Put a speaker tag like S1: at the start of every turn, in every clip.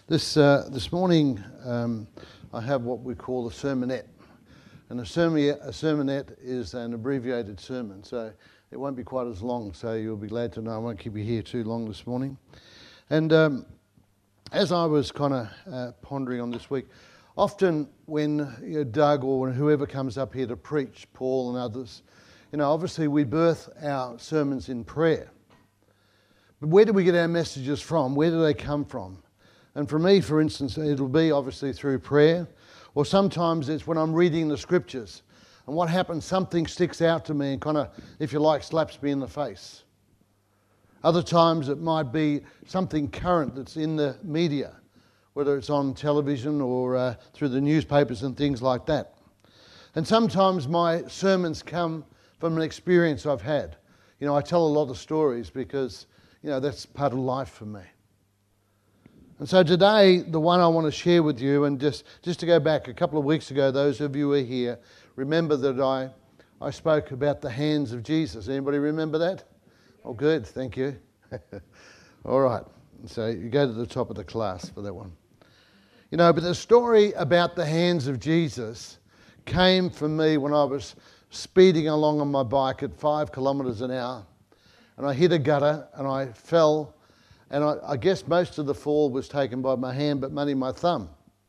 S1: This morning I have what we call a sermonette, and a sermonette is an abbreviated sermon, so it won't be quite as long. So you'll be glad to know I won't keep you here too long this morning. And as I was kind of pondering on this week, often when Doug or whoever comes up here to preach, Paul and others, obviously we birth our sermons in prayer. But where do we get our messages from? Where do they come from? And for me, for instance, it'll be obviously through prayer, or sometimes it's when I'm reading the scriptures. And what happens, something sticks out to me and kind of, if you like, slaps me in the face. Other times it might be something current that's in the media, whether it's on television or through the newspapers and things like that. And sometimes my sermons come from an experience I've had. I tell a lot of stories because, that's part of life for me. And so today, the one I want to share with you, and just to go back a couple of weeks ago, those of you who are here, remember that I spoke about the hands of Jesus. Anybody remember that? Oh, good, thank you. All right, so you go to the top of the class for that one. But the story about the hands of Jesus came from me when I was speeding along on my bike at 5 kilometres an hour, and I hit a gutter and I fell. And I guess most of the fall was taken by my hand, but mainly my thumb.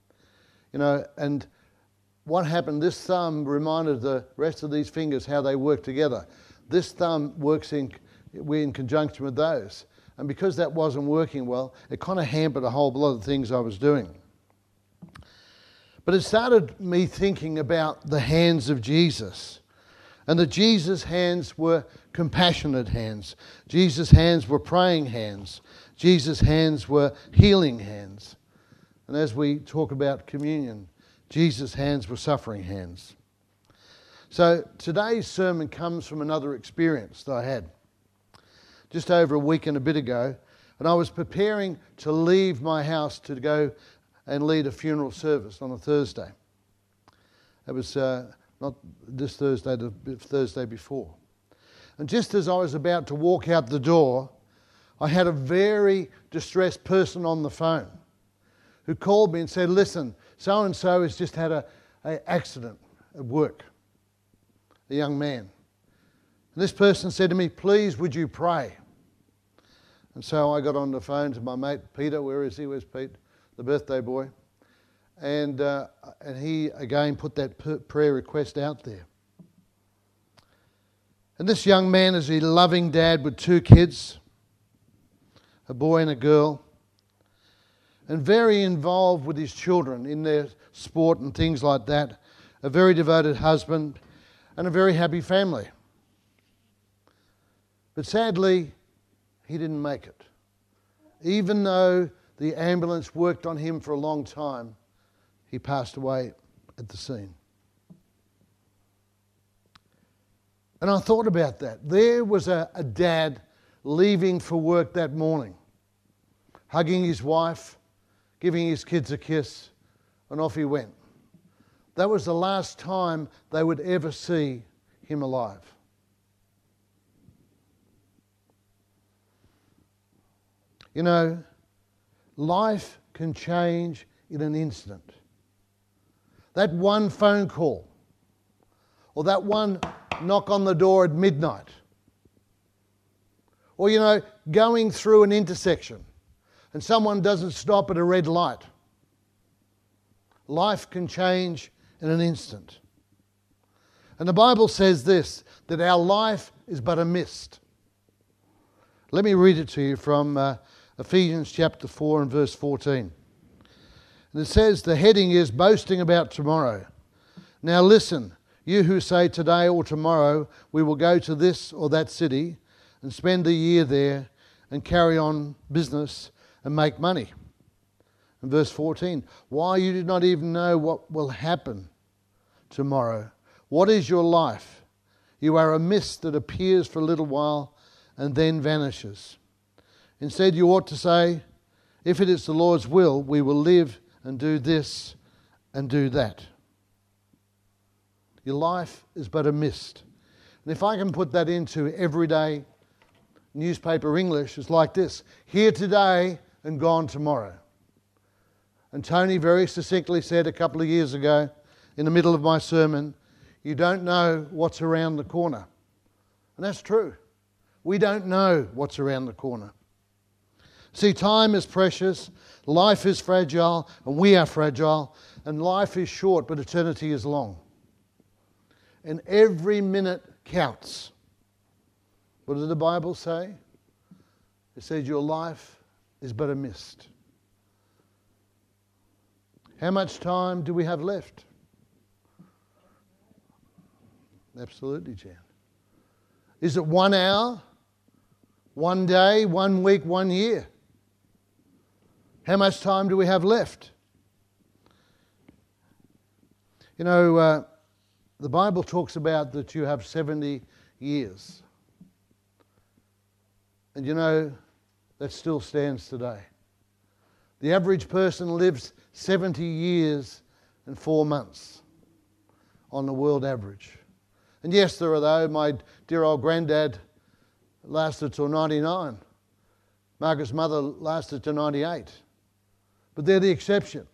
S1: And what happened, this thumb reminded the rest of these fingers how they work together. This thumb works in conjunction with those. And because that wasn't working well, it kind of hampered a whole lot of things I was doing. But it started me thinking about the hands of Jesus. And that Jesus' hands were compassionate hands. Jesus' hands were praying hands. Jesus' hands were healing hands. And as we talk about communion, Jesus' hands were suffering hands. So today's sermon comes from another experience that I had just over a week and a bit ago. And I was preparing to leave my house to go and lead a funeral service on a Thursday. It was not this Thursday, the Thursday before. And just as I was about to walk out the door, I had a very distressed person on the phone who called me and said, listen, so-and-so has just had an accident at work, a young man. And this person said to me, please, would you pray? And so I got on the phone to my mate, Peter. Where is he? Where's Pete? The birthday boy. And he, again, put that prayer request out there. And this young man is a loving dad with 2 kids, a boy and a girl, and very involved with his children in their sport and things like that, a very devoted husband and a very happy family. But sadly, he didn't make it. Even though the ambulance worked on him for a long time, he passed away at the scene. And I thought about that. There was a dad leaving for work that morning, hugging his wife, giving his kids a kiss, and off he went. That was the last time they would ever see him alive. Life can change in an instant. That one phone call, or that one knock on the door at midnight, or going through an intersection and someone doesn't stop at a red light. Life can change in an instant. And the Bible says this, that our life is but a mist. Let me read it to you from Ephesians chapter 4 and verse 14. And it says, the heading is boasting about tomorrow. Now listen, you who say today or tomorrow we will go to this or that city and spend a year there and carry on business and make money. And verse 14, why you do not even know what will happen tomorrow. What is your life? You are a mist that appears for a little while and then vanishes. Instead you ought to say, if it is the Lord's will, we will live and do this and do that. Your life is but a mist. And if I can put that into everyday newspaper English, it's like this: here today and gone tomorrow. And Tony very succinctly said a couple of years ago, in the middle of my sermon, you don't know what's around the corner. And that's true. We don't know what's around the corner. See, time is precious, life is fragile, and we are fragile, and life is short, but eternity is long. And every minute counts. What does the Bible say? It says your life is but a mist. How much time do we have left? Absolutely, Jan. Is it 1 hour, 1 day, 1 week, 1 year? How much time do we have left? You know, the Bible talks about that you have 70 years. And you know, that still stands today. The average person lives 70 years and 4 months on the world average. And yes, there are those. My dear old granddad lasted till 99. Margaret's mother lasted to 98. But they're the exception.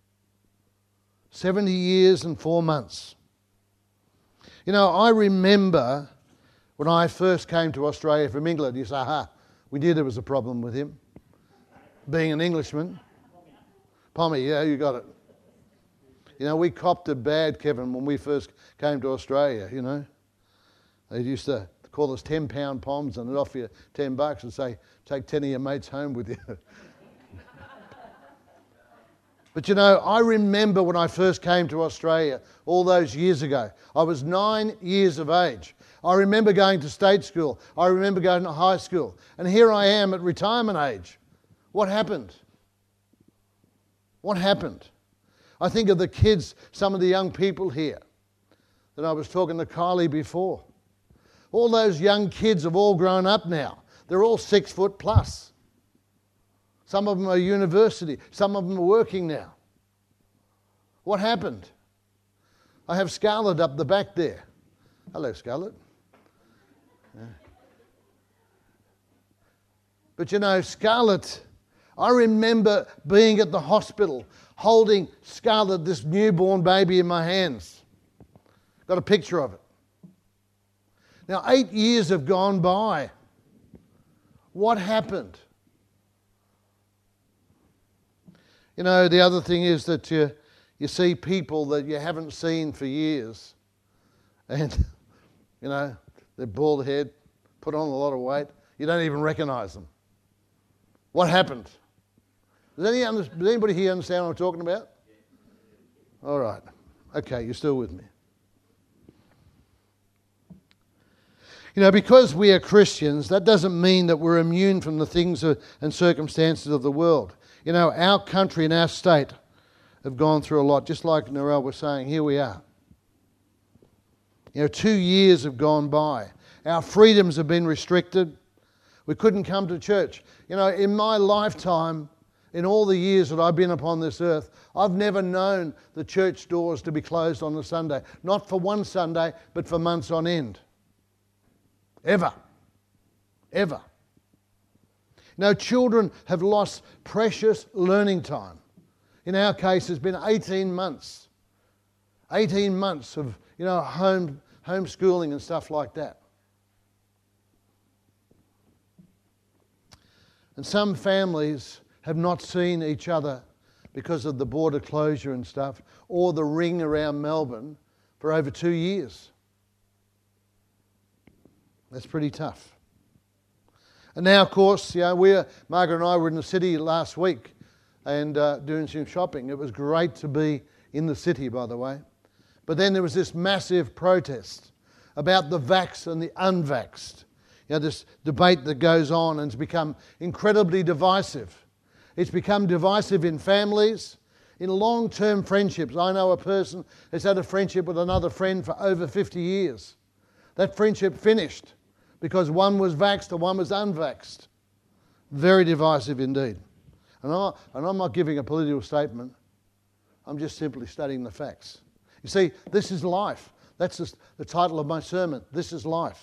S1: 70 years and 4 months. You know, I remember when I first came to Australia from England, you say, aha, we knew there was a problem with him. Being an Englishman. Pommy, yeah, you got it. You know, we copped it bad, Kevin, when we first came to Australia, you know. They used to call us 10-pound poms and they'd offer you $10 and say, take 10 of your mates home with you. But you know, I remember when I first came to Australia all those years ago. I was 9 years of age. I remember going to state school. I remember going to high school. And here I am at retirement age. What happened? What happened? I think of the kids, some of the young people here that I was talking to Kylie before. All those young kids have all grown up now. They're all 6 foot plus. Some of them are university. Some of them are working now. What happened? I have Scarlett up the back there. Hello, Scarlett. Yeah. But you know, Scarlett, I remember being at the hospital holding Scarlett, this newborn baby, in my hands. Got a picture of it. Now, 8 years have gone by. What happened? You know, the other thing is that you see people that you haven't seen for years. And, you know, they're bald head, put on a lot of weight. You don't even recognise them. What happened? Does anybody here understand what I'm talking about? All right. Okay, you're still with me. You know, because we are Christians, that doesn't mean that we're immune from the things and circumstances of the world. You know, our country and our state have gone through a lot, just like Narelle was saying, here we are. You know, 2 years have gone by. Our freedoms have been restricted. We couldn't come to church. You know, in my lifetime, in all the years that I've been upon this earth, I've never known the church doors to be closed on a Sunday. Not for one Sunday, but for months on end. Ever. Ever. Now, children have lost precious learning time. In our case, it's been 18 months. 18 months of, you know, homeschooling and stuff like that. And some families have not seen each other because of the border closure and stuff, or the ring around Melbourne for over 2 years. That's pretty tough. And now, of course, you know, Margaret and I were in the city last week and doing some shopping. It was great to be in the city, by the way. But then there was this massive protest about the vaxxed and the unvaxxed. You know, this debate that goes on, and it's become incredibly divisive. It's become divisive in families, in long-term friendships. I know a person has had a friendship with another friend for over 50 years. That friendship finished because one was vaxxed and one was unvaxxed. Very divisive indeed. And I'm not giving a political statement. I'm just simply stating the facts. You see, this is life. That's just the title of my sermon. This is life.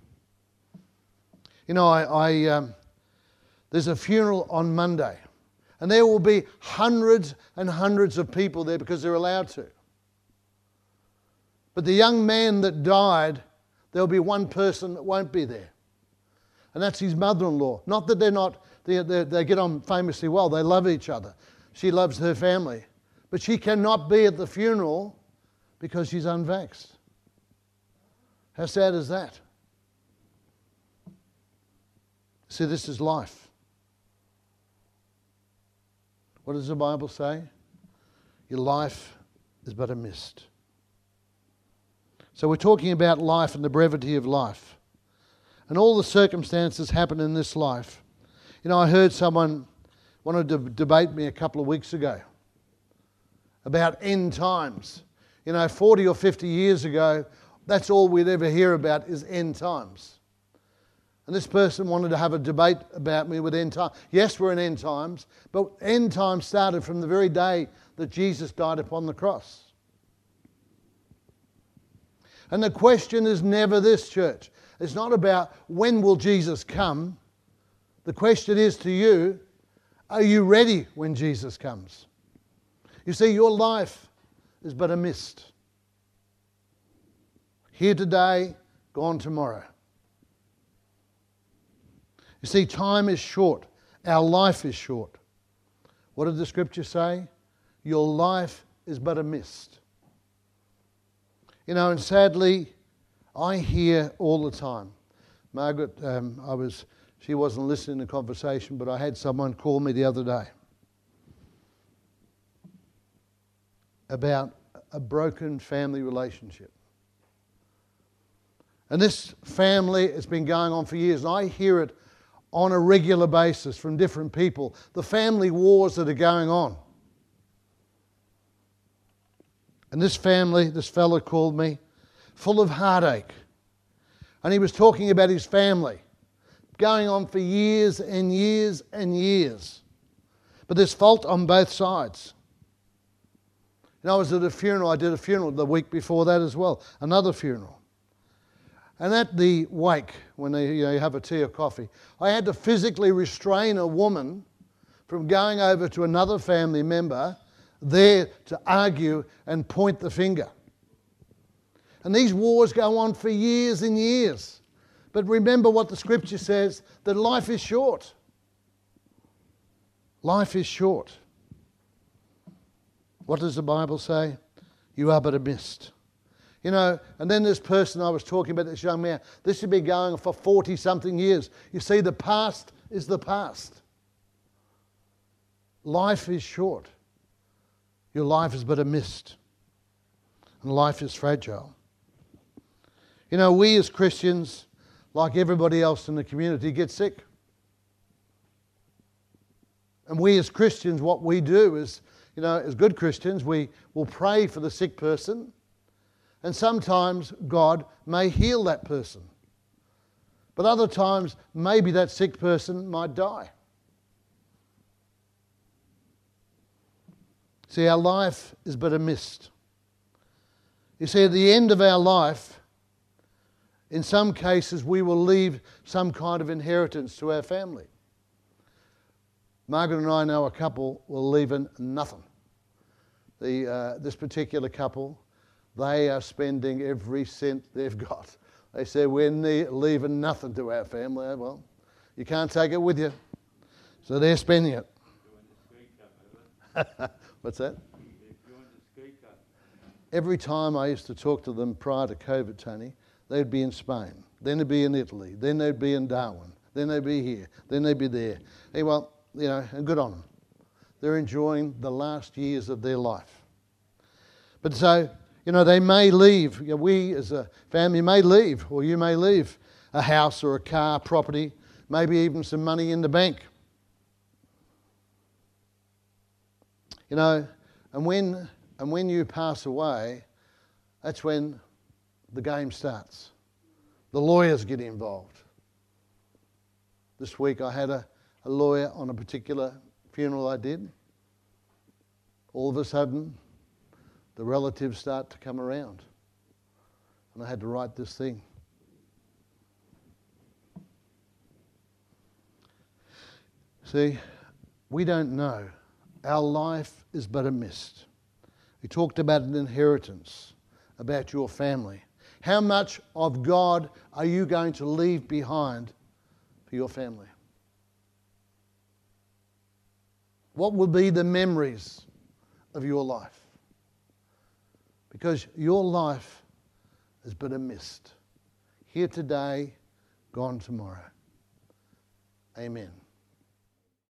S1: You know, there's a funeral on Monday. And there will be hundreds and hundreds of people there because they're allowed to. But the young man that died, there'll be one person that won't be there. And that's his mother-in-law. Not that they get on famously well. They love each other. She loves her family. But she cannot be at the funeral because she's unvaxxed. How sad is that? See, this is life. What does the Bible say? Your life is but a mist. So we're talking about life and the brevity of life. And all the circumstances happen in this life. You know, I heard someone wanted to debate me a couple of weeks ago about end times. You know, 40 or 50 years ago, that's all we'd ever hear about is end times. And this person wanted to have a debate about me with end times. Yes, we're in end times, but end times started from the very day that Jesus died upon the cross. And the question is never this, church. It's not about when will Jesus come. The question is to you, are you ready when Jesus comes? You see, your life is but a mist. Here today, gone tomorrow. You see, time is short. Our life is short. What did the scripture say? Your life is but a mist. You know, and sadly, I hear all the time. Margaret, she wasn't listening to the conversation, but I had someone call me the other day about a broken family relationship. And this family has been going on for years, and I hear it on a regular basis from different people. The family wars that are going on. And this fella called me, full of heartache. And he was talking about his family, going on for years and years and years. But there's fault on both sides. And I was at a funeral. I did a funeral the week before that as well, another funeral. And at the wake, when you have a tea or coffee, I had to physically restrain a woman from going over to another family member there to argue and point the finger. And these wars go on for years and years. But remember what the scripture says, that life is short. Life is short. What does the Bible say? You are but a mist. You know, and then this person I was talking about, this young man, this has been going on for 40-something years. You see, the past is the past. Life is short. Your life is but a mist. And life is fragile. You know, we as Christians, like everybody else in the community, get sick. And we as Christians, what we do is, you know, as good Christians, we will pray for the sick person. And sometimes God may heal that person. But other times, maybe that sick person might die. See, our life is but a mist. You see, at the end of our life, in some cases, we will leave some kind of inheritance to our family. Margaret and I know a couple will leave nothing. This particular couple, they are spending every cent they've got. They say, we're leaving nothing to our family. Well, you can't take it with you. So they're spending it. What's that? Every time I used to talk to them prior to COVID, Tony, they'd be in Spain. Then they'd be in Italy. Then they'd be in Darwin. Then they'd be here. Then they'd be there. Hey, well, you know, and good on them. They're enjoying the last years of their life. But so, you know, they may leave. You know, we as a family may leave, or you may leave a house or a car, property, maybe even some money in the bank. You know, and when you pass away, that's when the game starts. The lawyers get involved. This week I had a lawyer on a particular funeral I did. All of a sudden, the relatives start to come around. And I had to write this thing. See, We don't know. Our life is but a mist. We talked about an inheritance, about your family. How much of God are you going to leave behind for your family? What will be the memories of your life? Because your life is but a mist. Here today, gone tomorrow. Amen.